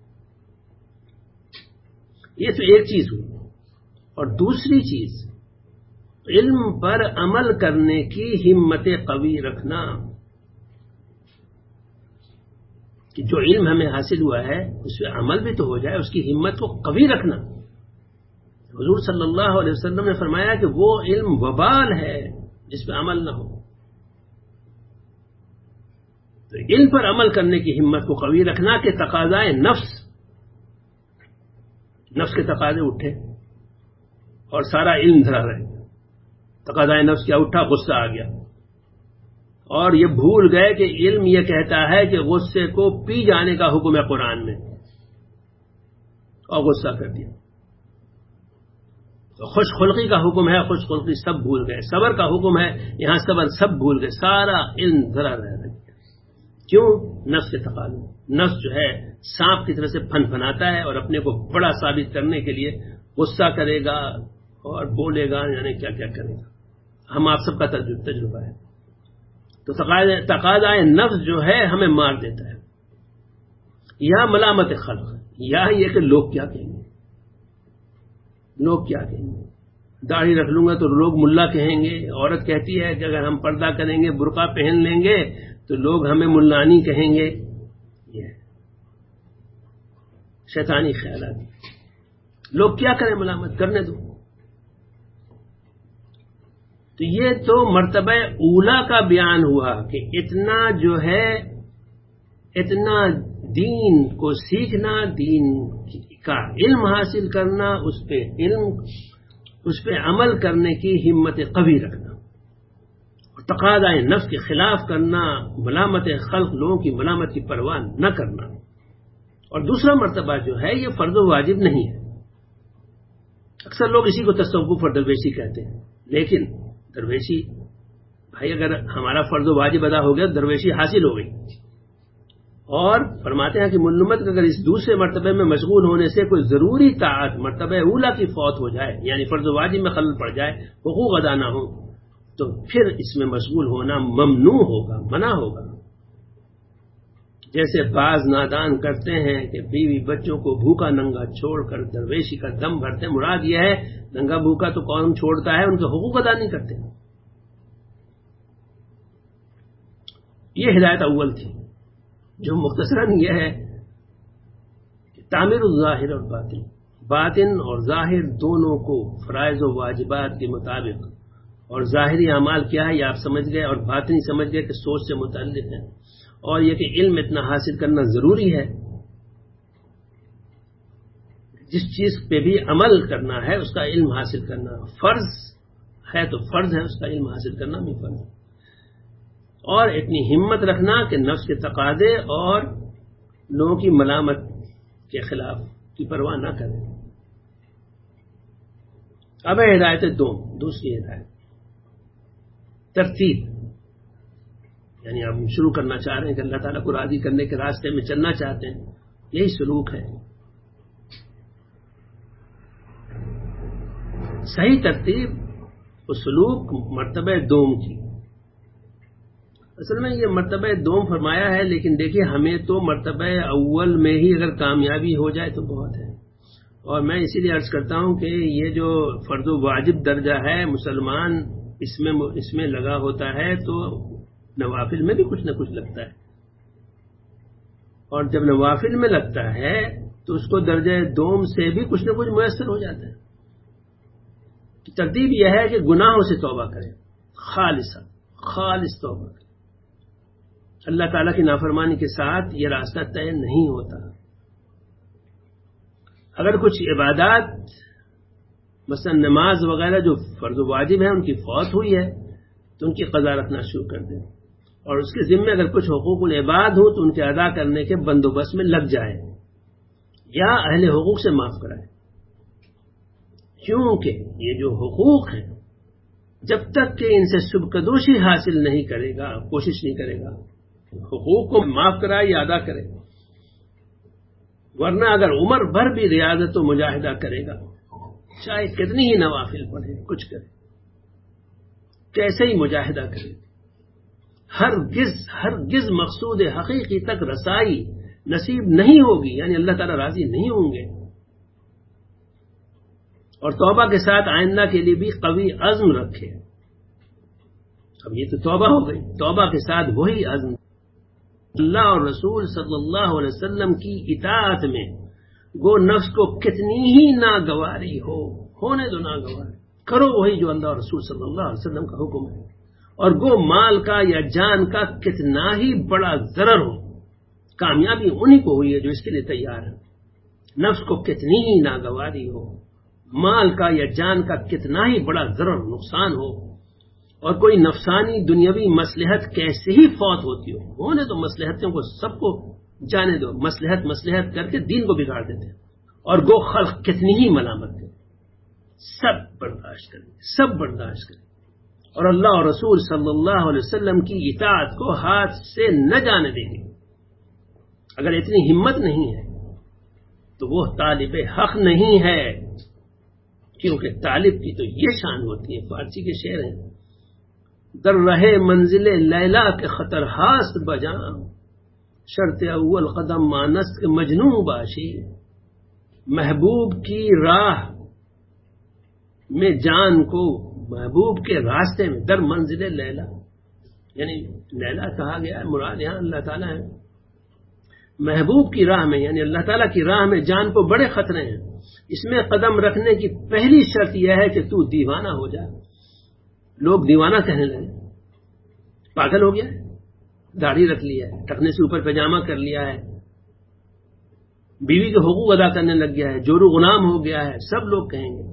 یہ تو ایک چیز ہوئی. اور دوسری چیز علم پر عمل کرنے کی ہمت قوی رکھنا, کہ جو علم ہمیں حاصل ہوا ہے اس پہ عمل بھی تو ہو جائے, اس کی ہمت کو قوی رکھنا. حضور صلی اللہ علیہ وسلم نے فرمایا کہ وہ علم وبال ہے جس پہ عمل نہ ہو. تو علم پر عمل کرنے کی ہمت کو قوی رکھنا کہ تقاضائے نفس نفس کے تقاضے اٹھے اور سارا علم دھرا رہے. تقاضائے نفس کیا اٹھا؟ غصہ آ گیا, اور یہ بھول گئے کہ علم یہ کہتا ہے کہ غصے کو پی جانے کا حکم ہے قرآن میں, اور غصہ کر دیا. تو خوش خلقی کا حکم ہے, خوش خلقی سب بھول گئے. صبر کا حکم ہے, یہاں صبر سب بھول گئے. سارا علم دھرا رہ گیا. کیوں؟ نفس کے تقاضے. نفس جو ہے سانپ کی طرح سے پھن پھناتا ہے, اور اپنے کو بڑا ثابت کرنے کے لیے غصہ کرے گا اور بولے گا، یعنی کیا کیا کرے گا. ہم آپ سب کا تجربہ ہے. تو تقاضا نفس جو ہے ہمیں مار دیتا ہے، یا ملامت خلق، یا یہ کہ لوگ کیا کہیں گے. لوگ کیا کہیں گے؟ داڑھی رکھ لوں گا تو لوگ ملا کہیں گے. عورت کہتی ہے کہ اگر ہم پردہ کریں گے، برقع پہن لیں گے تو لوگ ہمیں ملانی کہیں گے. یہ شیطانی خیالات. لوگ کیا کریں، ملامت کرنے دو. تو یہ تو مرتبہ اولا کا بیان ہوا کہ اتنا جو ہے، اتنا دین کو سیکھنا، دین کا علم حاصل کرنا، اس پہ علم اس پہ عمل کرنے کی ہمت قوی رکھنا، اور تقاضا نفس کے خلاف کرنا، ملامت خلق، لوگوں کی ملامت کی پرواہ نہ کرنا. اور دوسرا مرتبہ جو ہے یہ فرض و واجب نہیں ہے. اکثر لوگ اسی کو تصوف اور درویشی کہتے ہیں. لیکن درویشی بھائی اگر ہمارا فرض و واجب ادا ہو گیا، درویشی حاصل ہو گئی. اور فرماتے ہیں کہ ملمت اگر اس دوسرے مرتبے میں مشغول ہونے سے کوئی ضروری طاعت مرتبہ اولا کی فوت ہو جائے، یعنی فرض و واجب میں خلل پڑ جائے، حقوق ادا نہ ہو، تو پھر اس میں مشغول ہونا ممنوع ہوگا، منع ہوگا. جیسے بعض نادان کرتے ہیں کہ بیوی بچوں کو بھوکا ننگا چھوڑ کر درویشی کا دم بھرتے. مراد یہ ہے ننگا بھوکا تو کون چھوڑتا ہے، ان کے حقوق ادا نہیں کرتے. یہ ہدایت اول تھی، جو مختصراً یہ ہے کہ تعمیر الظاہر اور باطن، باطن اور ظاہر دونوں کو فرائض و واجبات کے مطابق، اور ظاہری اعمال کیا ہے یہ آپ سمجھ گئے، اور باطنی سمجھ گئے کہ سوچ سے متعلق ہے. اور یہ کہ علم اتنا حاصل کرنا ضروری ہے، جس چیز پہ بھی عمل کرنا ہے اس کا علم حاصل کرنا فرض ہے، تو فرض ہے اس کا علم حاصل کرنا بھی فرض ہے. اور اتنی ہمت رکھنا کہ نفس کے تقاضے اور لوگوں کی ملامت کے خلاف کی پرواہ نہ کریں. اب ہے ہدایت دو، دوسری ہدایت ترتیب. یعنی آپ شروع کرنا چاہ رہے ہیں کہ اللہ تعالیٰ کو راضی کرنے کے راستے میں چلنا چاہتے ہیں، یہی سلوک ہے. صحیح ترتیب و سلوک مرتبہ دوم کی. اصل میں یہ مرتبہ دوم فرمایا ہے، لیکن دیکھیے ہمیں تو مرتبہ اول میں ہی اگر کامیابی ہو جائے تو بہت ہے. اور میں اسی لیے عرض کرتا ہوں کہ یہ جو فرض و واجب درجہ ہے مسلمان اس میں اس میں لگا ہوتا ہے تو نوافل میں بھی کچھ نہ کچھ لگتا ہے. اور جب نوافل میں لگتا ہے تو اس کو درجہ دوم سے بھی کچھ نہ کچھ میسر ہو جاتا ہے. ترتیب یہ ہے کہ گناہوں سے توبہ کریں، خالص خالص توبہ کریں. اللہ تعالیٰ کی نافرمانی کے ساتھ یہ راستہ طے نہیں ہوتا. اگر کچھ عبادات مثلا نماز وغیرہ جو فرض و واجب ہیں ان کی فوت ہوئی ہے تو ان کی قضا رکھنا شروع کر دیں، اور اس کے ذمے اگر کچھ حقوق العباد ہو تو ان کے ادا کرنے کے بندوبست میں لگ جائے یا اہل حقوق سے معاف کرائے. کیونکہ یہ جو حقوق ہیں جب تک کہ ان سے سبکدوشی حاصل نہیں کرے گا، کوشش نہیں کرے گا حقوق کو معاف کرائے یا ادا کرے، ورنہ اگر عمر بھر بھی ریاضت و مجاہدہ کرے گا، چاہے کتنی ہی نوافل پڑھے، کچھ کرے، کیسے ہی مجاہدہ کرے، ہرگز ہرگز مقصود حقیقی تک رسائی نصیب نہیں ہوگی، یعنی اللہ تعالیٰ راضی نہیں ہوں گے. اور توبہ کے ساتھ آئندہ کے لیے بھی قوی عزم رکھے. اب یہ تو توبہ ہو گئی، توبہ کے ساتھ وہی عزم اللہ اور رسول صلی اللہ علیہ وسلم کی اطاعت میں، گو نفس کو کتنی ہی ناگواری ہو، ہونے دو ناگواری، کرو وہی جو اللہ اور رسول صلی اللہ علیہ وسلم کا حکم ہے. اور گو مال کا یا جان کا کتنا ہی بڑا ضرر ہو، کامیابی انہی کو ہوئی ہے جو اس کے لیے تیار ہے. نفس کو کتنی ہی ناگواری ہو، مال کا یا جان کا کتنا ہی بڑا ضرر نقصان ہو، اور کوئی نفسانی دنیاوی مصلحت کیسے ہی فوت ہوتی ہو، ہونے تو مصلحتوں کو سب کو جانے دو، مصلحت مصلحت کر کے دین کو بگاڑ دیتے ہیں. اور گو خلق کتنی ہی ملامت کرے، سب برداشت کریں، سب برداشت کریں، اور اللہ اور رسول صلی اللہ علیہ وسلم کی اطاعت کو ہاتھ سے نہ جانے دیں گے. اگر اتنی ہمت نہیں ہے تو وہ طالب حق نہیں ہے. کیونکہ طالب کی تو یہ شان ہوتی ہے، فارسی کے شعر ہیں، در رہے منزل لیلا کے خطر ہاست بجاں، شرط اول قدم مانست کے مجنوں باشی، محبوب کی راہ میں جان کو، محبوب کے راستے میں، در منزل لیلا یعنی لیلا کہا گیا ہے، مراد یہاں اللہ تعالیٰ ہے، محبوب کی راہ میں یعنی اللہ تعالیٰ کی راہ میں جان کو بڑے خطرے ہیں، اس میں قدم رکھنے کی پہلی شرط یہ ہے کہ تو دیوانہ ہو جائے، لوگ دیوانہ کہنے لگے، پاگل ہو گیا ہے، داڑھی رکھ لیا ہے، ٹکنے سے اوپر پیجامہ کر لیا ہے، بیوی کے حقوق ادا کرنے لگ گیا ہے، جورو غلام ہو گیا ہے، سب لوگ کہیں گے۔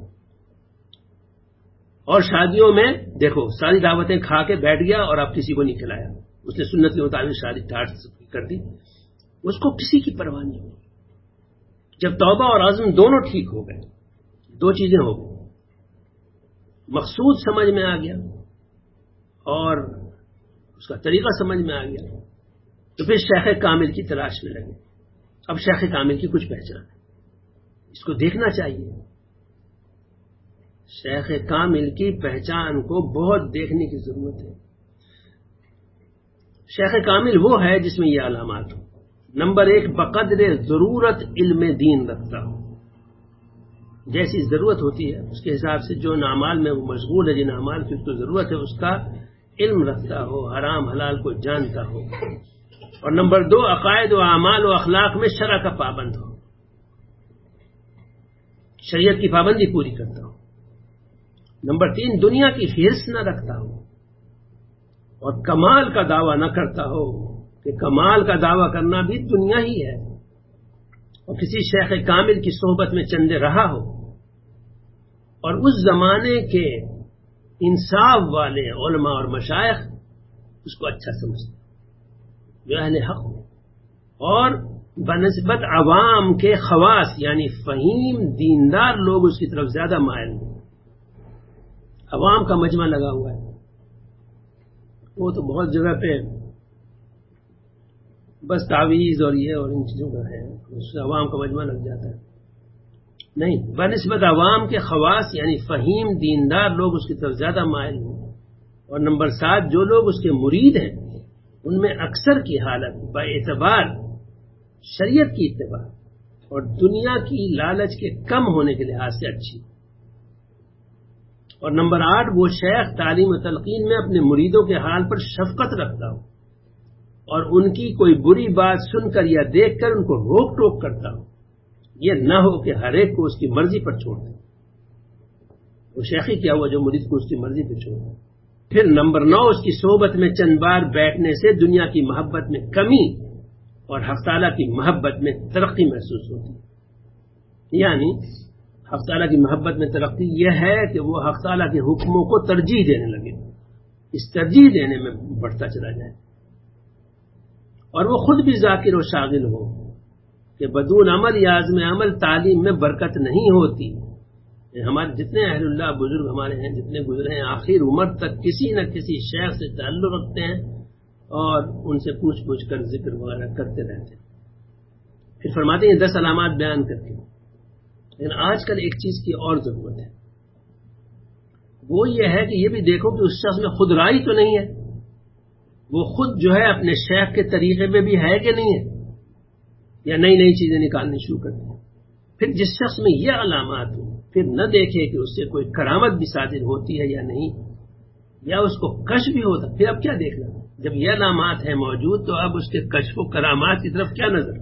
اور شادیوں میں دیکھو ساری دعوتیں کھا کے بیٹھ گیا اور اب کسی کو نہیں کھلایا، اس نے سنت کے مطابق شادی ٹاٹ کر دی، اس کو کسی کی پرواہ نہیں ہوئی۔ جب توبہ اور عزم دونوں ٹھیک ہو گئے، دو چیزیں ہو گئی، مقصود سمجھ میں آ گیا اور اس کا طریقہ سمجھ میں آ گیا، تو پھر شیخ کامل کی تلاش میں لگے۔ اب شیخ کامل کی کچھ پہچان ہے، اس کو دیکھنا چاہیے، شیخ کامل کی پہچان کو بہت دیکھنے کی ضرورت ہے۔ شیخ کامل وہ ہے جس میں یہ علامات ہو۔ نمبر ایک، بقدر ضرورت علم دین رکھتا ہو، جیسی ضرورت ہوتی ہے اس کے حساب سے جو اعمال میں وہ مشغول ہے، جن اعمال کی اس کو ضرورت ہے اس کا علم رکھتا ہو، حرام حلال کو جانتا ہو۔ اور نمبر دو، عقائد و اعمال و اخلاق میں شرع کا پابند ہو، شریعت کی پابندی پوری کرتا ہو۔ نمبر تین، دنیا کی حرص نہ رکھتا ہو اور کمال کا دعویٰ نہ کرتا ہو کہ کمال کا دعویٰ کرنا بھی دنیا ہی ہے، اور کسی شیخ کامل کی صحبت میں چندے رہا ہو اور اس زمانے کے انصاف والے علماء اور مشائخ اس کو اچھا سمجھتے جو اہل حق ہو، اور بنسبت عوام کے خواص یعنی فہیم دیندار لوگ اس کی طرف زیادہ مائل ہوں۔ عوام کا مجمع لگا ہوا ہے، وہ تو بہت جگہ پہ بس تعویذ اور یہ اور ان چیزوں کا ہے، اس سے عوام کا مجمع لگ جاتا ہے، نہیں، بنسبت عوام کے خواص یعنی فہیم دیندار لوگ اس کی طرف زیادہ مائل ہوں۔ اور نمبر سات، جو لوگ اس کے مرید ہیں ان میں اکثر کی حالت با اعتبار شریعت کی اتباع اور دنیا کی لالچ کے کم ہونے کے لحاظ سے اچھی۔ اور نمبر آٹھ، وہ شیخ تعلیم و تلقین میں اپنے مریدوں کے حال پر شفقت رکھتا ہو اور ان کی کوئی بری بات سن کر یا دیکھ کر ان کو روک ٹوک کرتا ہو، یہ نہ ہو کہ ہر ایک کو اس کی مرضی پر چھوڑ دے۔ وہ شیخی کیا ہوا جو مرید کو اس کی مرضی پہ چھوڑ دے۔ پھر نمبر نو، اس کی صحبت میں چند بار بیٹھنے سے دنیا کی محبت میں کمی اور حق تعالیٰ کی محبت میں ترقی محسوس ہوتی ہے۔ یعنی حق تعالیٰ کی محبت میں ترقی یہ ہے کہ وہ حق تعالیٰ کے حکموں کو ترجیح دینے لگے، اس ترجیح دینے میں بڑھتا چلا جائے، اور وہ خود بھی ذاکر و شاغل ہو کہ بدون عمل یا عزم عمل تعلیم میں برکت نہیں ہوتی۔ ہمارے جتنے اہل اللہ بزرگ ہمارے ہیں، جتنے گزرے ہیں، آخر عمر تک کسی نہ کسی شیخ سے تعلق رکھتے ہیں اور ان سے پوچھ پوچھ کر ذکر وغیرہ کرتے رہتے ہیں۔ پھر فرماتے ہیں دس علامات بیان کر کے، لیکن آج کل ایک چیز کی اور ضرورت ہے، وہ یہ ہے کہ یہ بھی دیکھو کہ اس شخص میں خود رائی تو نہیں ہے، وہ خود جو ہے اپنے شیخ کے طریقے میں بھی ہے کہ نہیں ہے، یا نئی نئی چیزیں نکالنی شروع کرتے ہیں۔ پھر جس شخص میں یہ علامات ہوں پھر نہ دیکھے کہ اس سے کوئی کرامت بھی صادر ہوتی ہے یا نہیں، یا اس کو کشف بھی ہوتا، پھر اب کیا دیکھنا؟ جب یہ علامات ہیں موجود تو اب اس کے کشف و کرامات کی طرف کیا نظر؟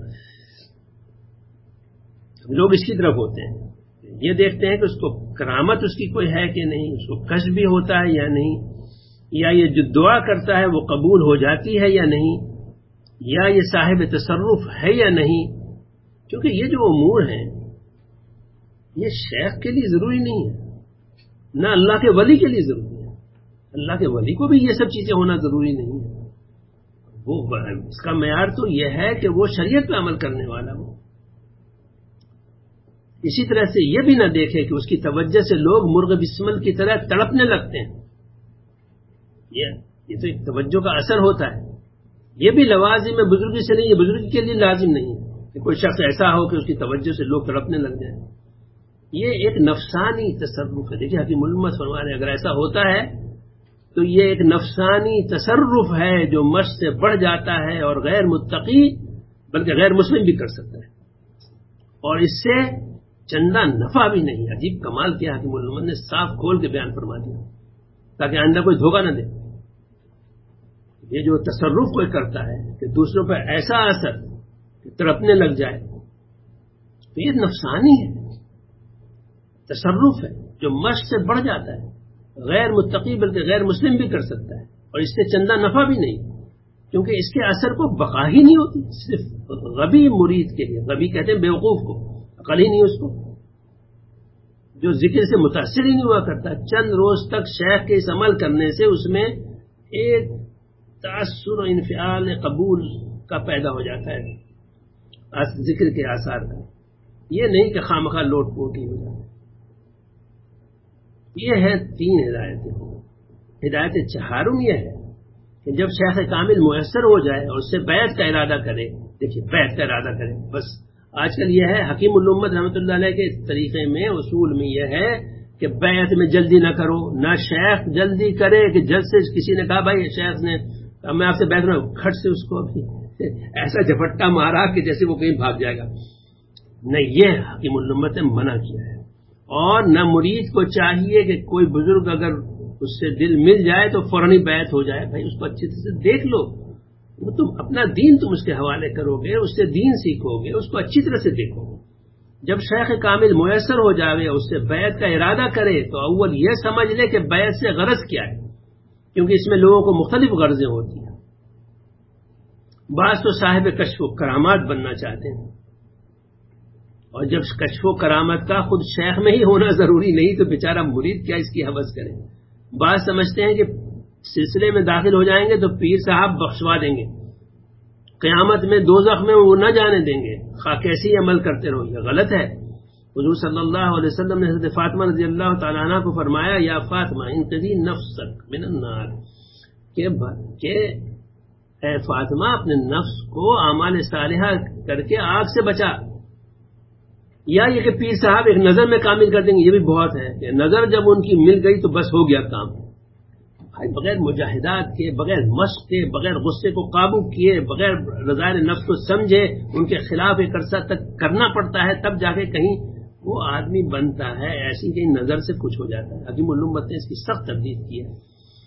لوگ اس کی طرف ہوتے ہیں، یہ دیکھتے ہیں کہ اس کو کرامت اس کی کوئی ہے کہ نہیں، اس کو کشف بھی ہوتا ہے یا نہیں، یا یہ جو دعا کرتا ہے وہ قبول ہو جاتی ہے یا نہیں، یا یہ صاحب تصرف ہے یا نہیں۔ کیونکہ یہ جو امور ہیں یہ شیخ کے لیے ضروری نہیں ہے، نہ اللہ کے ولی کے لیے ضروری ہے، اللہ کے ولی کو بھی یہ سب چیزیں ہونا ضروری نہیں ہے، وہ اس کا معیار تو یہ ہے کہ وہ شریعت پہ عمل کرنے والا ہو۔ اسی طرح سے یہ بھی نہ دیکھے کہ اس کی توجہ سے لوگ مرغ بسمل کی طرح تڑپنے لگتے ہیں، یہ یہ تو ایک توجہ کا اثر ہوتا ہے۔ یہ بھی لوازم میں بزرگی سے نہیں، یہ بزرگی کے لیے لازم نہیں ہے کہ کوئی شخص ایسا ہو کہ اس کی توجہ سے لوگ تڑپنے لگ جائیں۔ یہ ایک نفسانی تصرف ہے. دیکھیے حکیم الامت فرما رہے ہیں اگر ایسا ہوتا ہے تو یہ ایک نفسانی تصرف ہے جو مشق سے بڑھ جاتا ہے اور غیر متقی بلکہ غیر مسلم بھی کر سکتا ہے اور اس سے چندہ نفع بھی نہیں. عجیب کمال کیا حکیم الامت نے صاف کھول کے بیان فرما دیا تاکہ آئندہ کوئی دھوکہ نہ دے. یہ جو تصرف کوئی کرتا ہے کہ دوسروں پر ایسا اثر کہ تڑپنے لگ جائے تو یہ نفسانی ہے, تصرف ہے جو مشق سے بڑھ جاتا ہے. غیر متقی بلکہ غیر مسلم بھی کر سکتا ہے اور اس سے چندہ نفع بھی نہیں کیونکہ اس کے اثر کو بقا ہی نہیں ہوتی. صرف غبی مرید کے لیے, غبی کہتے ہیں بیوقوف کو, عقل ہی نہیں اس کو, جو ذکر سے متاثر ہی نہیں ہوا کرتا, چند روز تک شیخ کے اس عمل کرنے سے اس میں ایک تاثر و انفعال قبول کا پیدا ہو جاتا ہے ذکر کے آثار کا. یہ نہیں کہ خامخواہ لوٹ پوٹ ہی ہو جاتا. یہ ہے تین ہدایتیں. ہدایت چہارم یہ ہے کہ جب شیخ کامل میسر ہو جائے اور اس سے بیعت کا ارادہ کرے. دیکھیے بیعت کا ارادہ کرے, بس آج کل یہ ہے حکیم الامت رحمۃ اللہ علیہ کے طریقے میں اصول میں یہ ہے کہ بیعت میں جلدی نہ کرو, نہ شیخ جلدی کرے کہ جلد سے کسی نے کہا بھائی شیخ نے میں آپ سے بیعت رہا ہوں, کھٹ سے اس کو ابھی ایسا جھپٹا مارا کہ جیسے وہ کہیں بھاگ جائے گا. نہیں, یہ حکیم الامت نے منع کیا ہے. اور نہ مرید کو چاہیے کہ کوئی بزرگ اگر اس سے دل مل جائے تو فوراً بیعت ہو جائے. بھائی اس کو اچھی طرح سے دیکھ لو, وہ تم اپنا دین تم اس کے حوالے کرو گے, اس سے دین سیکھو گے, اس کو اچھی طرح سے دیکھو گے. جب شیخ کامل میسر ہو جاوے, اس سے بیعت کا ارادہ کرے تو اول یہ سمجھ لے کہ بیعت سے غرض کیا ہے, کیونکہ اس میں لوگوں کو مختلف غرضیں ہوتی ہیں. بعض تو صاحب کشف و کرامات بننا چاہتے ہیں, اور جب کشف و کرامت کا خود شیخ میں ہی ہونا ضروری نہیں تو بیچارہ مرید کیا اس کی حوث کرے. بعض سمجھتے ہیں کہ سلسلے میں داخل ہو جائیں گے تو پیر صاحب بخشوا دیں گے, قیامت میں دوزخ میں وہ نہ جانے دیں گے, خواہ کیسے ہی عمل کرتے رہو. یہ غلط ہے. حضور صلی اللہ علیہ وسلم نے حضرت فاطمہ رضی اللہ تعالیٰ عنہ کو فرمایا یا فاطمہ انقذی نفسک من النار, کہ اے فاطمہ اپنے نفس کو اعمال صالحہ کر کے آگ سے بچا. یا یہ کہ پیر صاحب ایک نظر میں کامل کر دیں گے, یہ بھی بہت ہے کہ نظر جب ان کی مل گئی تو بس ہو گیا کام. بغیر مجاہدات کے, بغیر مشق کے, بغیر غصے کو قابو کیے, بغیر رضائل نفس کو سمجھے ان کے خلاف ایک عرصہ تک کرنا پڑتا ہے, تب جا کے کہیں وہ آدمی بنتا ہے. ایسی کہیں نظر سے کچھ ہو جاتا ہے. حکیم الامت نے اس کی سخت تردید کی ہے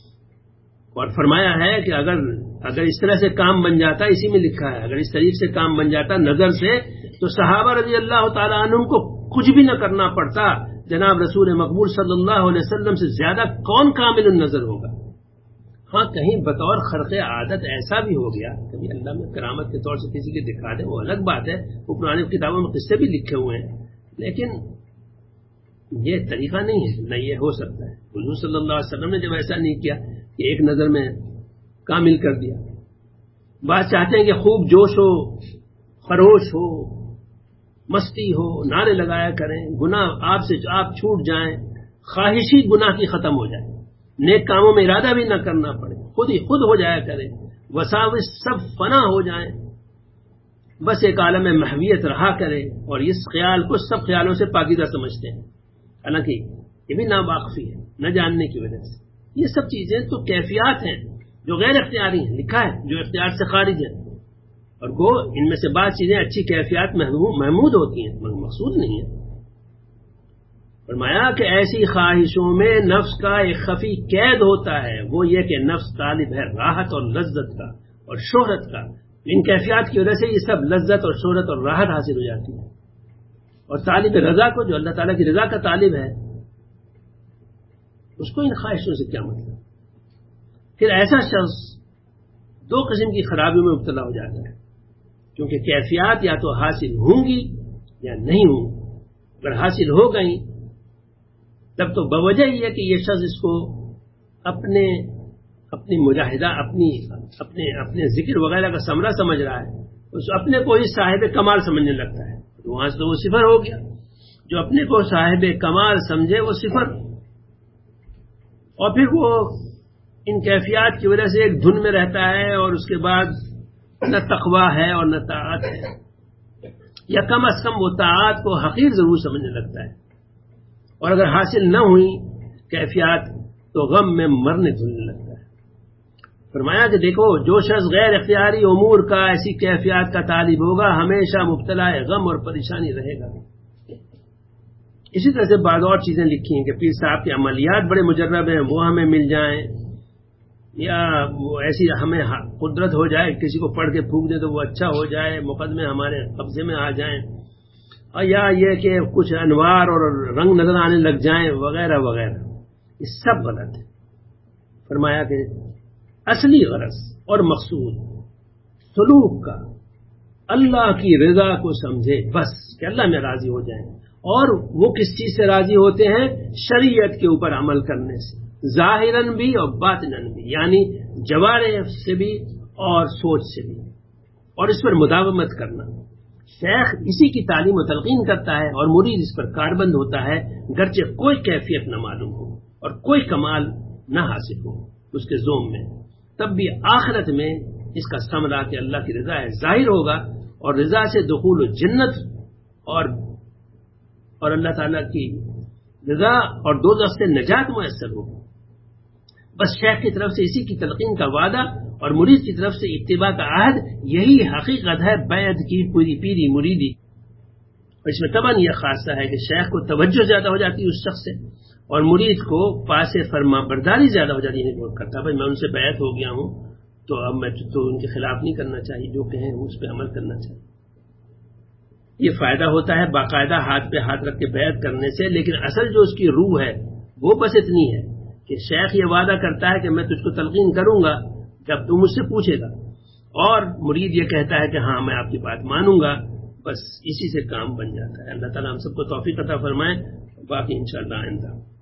اور فرمایا ہے کہ اگر اگر اس طرح سے کام بن جاتا, اسی میں لکھا ہے, اگر اس طریقے سے کام بن جاتا نظر سے تو صحابہ رضی اللہ تعالیٰ عنہم کو کچھ بھی نہ کرنا پڑتا. جناب رسول مقبول صلی اللہ علیہ وسلم سے زیادہ کون کامل النظر ہوگا. ہاں کہیں بطور خرق عادت ایسا بھی ہو گیا, کبھی اللہ میں کرامت کے طور سے کسی کے دکھا دے, وہ الگ بات ہے, وہ پرانی کتابوں میں قصے بھی لکھے ہوئے ہیں, لیکن یہ طریقہ نہیں ہے, نہ یہ ہو سکتا ہے. حضور صلی اللہ علیہ وسلم نے جب ایسا نہیں کیا کہ ایک نظر میں کامل کر دیا. بات چاہتے ہیں کہ خوب جوش ہو, خروش ہو, مستی ہو, نعرے لگایا کریں, گناہ آپ سے آپ چھوٹ جائیں, خواہشی گناہ کی ختم ہو جائے, نیک کاموں میں ارادہ بھی نہ کرنا پڑے, خود ہی خود ہو جایا کرے, وساوس سب فنا ہو جائیں, بس ایک عالم محویت رہا کرے. اور اس خیال کو سب خیالوں سے پاکیزہ سمجھتے ہیں, حالانکہ یہ بھی ناواقفی ہے, نہ جاننے کی وجہ سے. یہ سب چیزیں تو کیفیات ہیں جو غیر اختیاری ہیں, لکھا ہے جو اختیار سے خارج ہیں, اور وہ ان میں سے بعض چیزیں اچھی کیفیات محمود ہوتی ہیں, مقصود نہیں ہے. فرمایا کہ ایسی خواہشوں میں نفس کا ایک خفی قید ہوتا ہے, وہ یہ کہ نفس طالب ہے راحت اور لذت کا اور شہرت کا. ان کیفیات کی وجہ سے یہ سب لذت اور شہرت اور راحت حاصل ہو جاتی ہے. اور طالب رضا کو, جو اللہ تعالیٰ کی رضا کا طالب ہے, اس کو ان خواہشوں سے کیا مطلب. پھر ایسا شخص دو قسم کی خرابیوں میں مبتلا ہو جاتا ہے, کیونکہ کیفیات یا تو حاصل ہوں گی یا نہیں ہوں. اگر حاصل ہو گئی تب تو بوجہ یہ ہے کہ یہ شخص اس کو اپنے اپنی مجاہدہ اپنی اپنے اپنے ذکر وغیرہ کا ثمرہ سمجھ رہا ہے, اس اپنے کو ہی صاحب کمال سمجھنے لگتا ہے. تو وہاں سے تو وہ صفر ہو گیا. جو اپنے کو صاحب کمال سمجھے وہ صفر, اور پھر وہ ان کیفیات کی وجہ سے ایک دھن میں رہتا ہے, اور اس کے بعد نہ تقویٰ ہے اور نہ طاعت ہے, یا کم از کم وہ طاعت کو حقیر ضرور سمجھنے لگتا ہے. اور اگر حاصل نہ ہوئی کیفیات تو غم میں مرنے دھلنے لگتا ہے. فرمایا کہ دیکھو جو شخص غیر اختیاری امور کا ایسی کیفیات کا طالب ہوگا ہمیشہ مبتلا غم اور پریشانی رہے گا. اسی طرح سے بعض اور چیزیں لکھی ہیں کہ پیر صاحب کے عملیات بڑے مجرب ہیں، وہ ہمیں مل جائیں، یا وہ ایسی ہمیں قدرت ہو جائے کسی کو پڑھ کے پھونک دے تو وہ اچھا ہو جائے، مقدمے ہمارے قبضے میں آ جائیں، اور یا یہ کہ کچھ انوار اور رنگ نظر آنے لگ جائیں وغیرہ وغیرہ. یہ سب غلط ہے. فرمایا کہ اصلی غرض اور مقصود سلوک کا اللہ کی رضا کو سمجھے، بس کہ اللہ میں راضی ہو جائیں. اور وہ کس چیز سے راضی ہوتے ہیں؟ شریعت کے اوپر عمل کرنے سے، ظاہراً بھی اور باطناً بھی، یعنی جوارح سے بھی اور سوچ سے بھی، اور اس پر مداومت کرنا. شیخ اسی کی تعلیم و تلقین کرتا ہے اور مرید اس پر کاربند ہوتا ہے، گرچہ کوئی کیفیت نہ معلوم ہو اور کوئی کمال نہ حاصل ہو اس کے ذوم میں، تب بھی آخرت میں اس کا ثمرہ کہ اللہ کی رضا ہے ظاہر ہوگا، اور رضا سے دخول و جنت اور اور اللہ تعالیٰ کی رضا اور دوزخ سے نجات میسر ہوگی. بس شیخ کی طرف سے اسی کی تلقین کا وعدہ اور مرید کی طرف سے اتباع کا عہد، یہی حقیقت ہے بیعت کی پوری پیری مریدی. اور اس میں طبعاً یہ خاصہ ہے کہ شیخ کو توجہ زیادہ ہو جاتی ہے اس شخص سے، اور مرید کو پاس فرما برداری زیادہ ہو جاتی ہے. وہ کرتا بھائی میں ان سے بیعت ہو گیا ہوں تو اب میں تو ان کے خلاف نہیں کرنا چاہیے، جو کہیں اس پہ عمل کرنا چاہیے. یہ فائدہ ہوتا ہے باقاعدہ ہاتھ پہ ہاتھ رکھ کے بیعت کرنے سے، لیکن اصل جو اس کی روح ہے وہ بس اتنی ہے کہ شیخ یہ وعدہ کرتا ہے کہ میں تجھ کو تلقین کروں گا جب تو مجھ سے پوچھے گا، اور مرید یہ کہتا ہے کہ ہاں میں آپ کی بات مانوں گا. بس اسی سے کام بن جاتا ہے. اللہ تعالیٰ ہم سب کو توفیق عطا فرمائے. باقی انشاءاللہ آئندہ